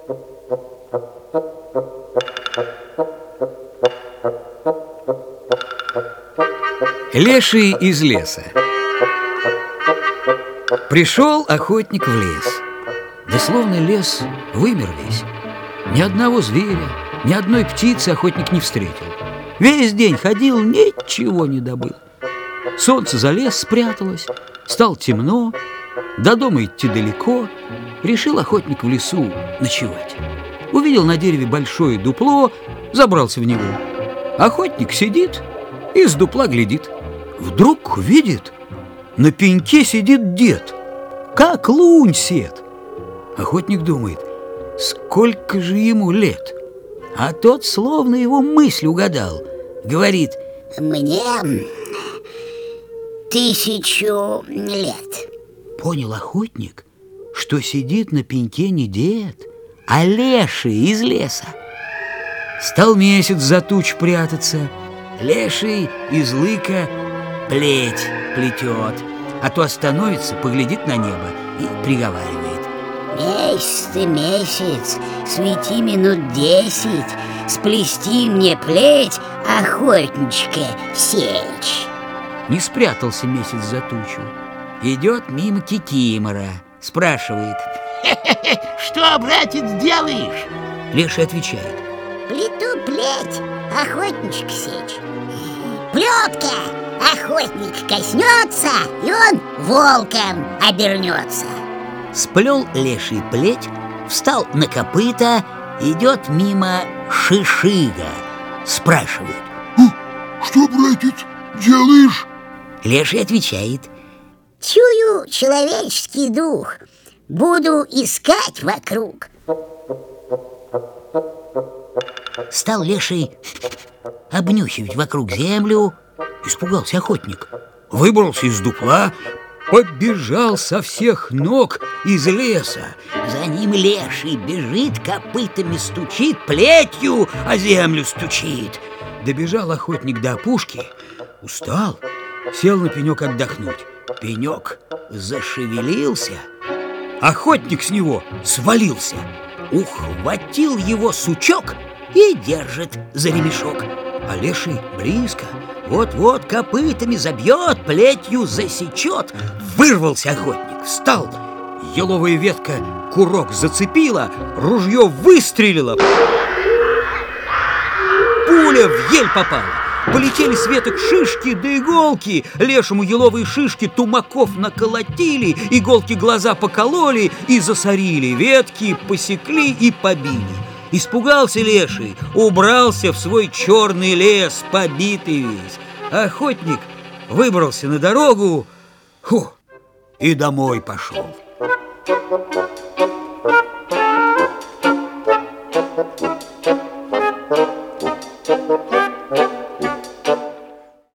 Леший из леса. Пришел охотник в лес. Да словно лес вымер весь. Ни одного зверя, ни одной птицы охотник не встретил. Весь день ходил, ничего не добыл. Солнце за лес спряталось, стало темно, до дома идти далеко. Решил охотник в лесу ночевать. Увидел на дереве большое дупло, забрался в него. Охотник сидит и из дупла глядит. Вдруг видит, на пеньке сидит дед, как лунь сед. Охотник думает, сколько же ему лет? А тот словно его мысль угадал. Говорит: мне 1000 лет. Понял охотник, что сидит на пеньке не дед, а леший из леса. Стал месяц за туч прятаться. Леший из лыка плеть плетет, а то остановится, поглядит на небо и приговаривает: месяц ты месяц, свети минут 10, сплести мне плеть, охотничка сечь. Не спрятался месяц за тучу. Идет мимо кикимора, спрашивает: что, братец, делаешь? Леший отвечает: плету плеть, охотничка сечь. Плетка охотник коснется, и он волком обернется. Сплел леший плеть, встал на копыта, идет мимо шишига, спрашивает: что, братец, делаешь? Леший отвечает: чую человеческий дух, буду искать вокруг. Стал леший обнюхивать вокруг землю. Испугался охотник, выбрался из дупла, побежал со всех ног из леса. За ним леший бежит, копытами стучит, плетью о землю стучит. Добежал охотник до опушки, устал, сел на пенек отдохнуть. Пенек зашевелился, охотник с него свалился, ухватил его сучок и держит за ремешок. А леший близко, вот-вот копытами забьет, плетью засечет. Вырвался охотник, встал, еловая ветка курок зацепила, ружье выстрелило, пуля в ель попала. Полетели с веток шишки да иголки. Лешему еловые шишки тумаков наколотили, иголки глаза покололи и засорили, ветки посекли и побили. Испугался леший, убрался в свой черный лес, побитый весь. Охотник выбрался на дорогу и домой пошел.